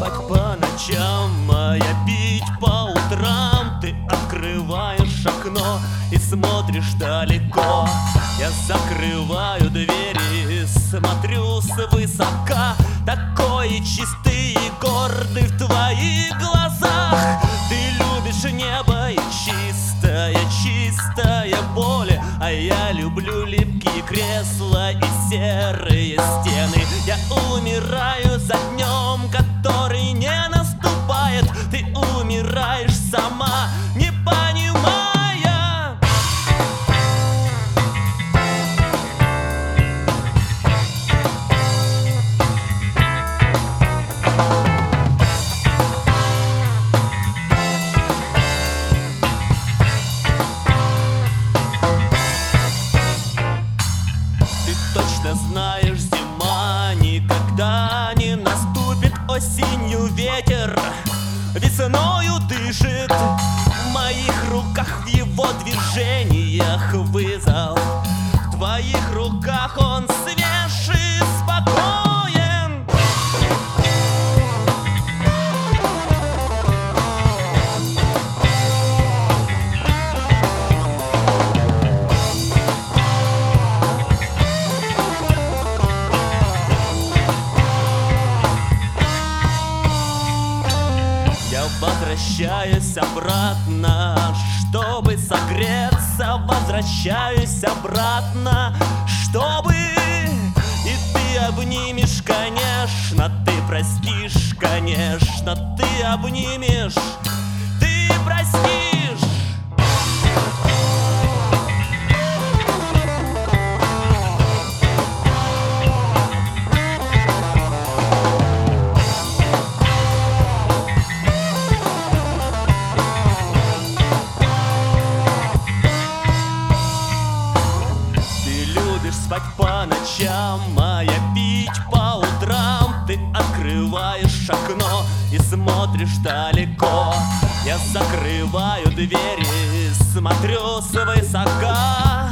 спать по ночам, а я пить по утрам. Ты открываешь окно и смотришь далеко. Я закрываю двери, смотрю свысока. Такой чистый и гордый в твоих глазах. Ты любишь небо и чистая боль, а я люблю липкие кресла и серые стены. Я умираю за днем, который не наступает. Ты умираешь сама, не понимая. Ты точно знаешь, зима никогда не наступит. Осенью ветер весною дышит. В моих руках, в его движениях вызов. В твоих руках он свеж и спокоен. Я возвращаюсь обратно, чтобы согреться. Возвращаюсь обратно, чтобы... И ты обнимешь, конечно. Ты простишь, конечно. Ты обнимешь, ты простишь. Спать по ночам, а я пить по утрам. Ты открываешь окно и смотришь далеко. Я закрываю двери, смотрю свысока.